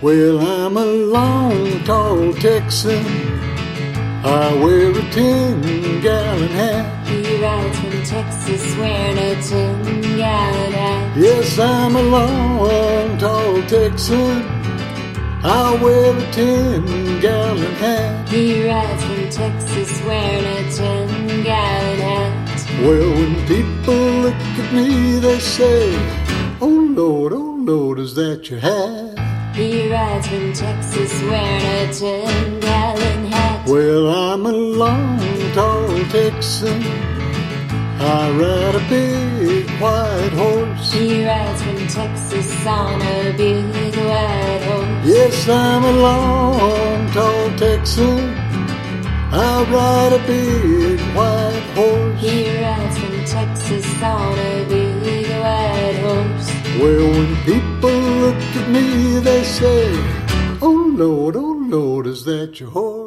Well, I'm a long, tall Texan. I wear a 10-gallon hat. He rides from Texas wearing a 10-gallon hat. Yes, I'm a long, tall Texan. I wear a 10-gallon hat. He rides from Texas wearing a 10-gallon hat. Well, when people look at me, they say, oh Lord, is that your hat? He rides from Texas wearing a 10-gallon hat. Well, I'm a long, tall Texan. I ride a big white horse. He rides from Texas on a big white horse. Yes, I'm a long, tall Texan. I ride a big white horse. He rides from Texas on a big white horse. Well, when people look at me, they say, oh Lord, is that your horse?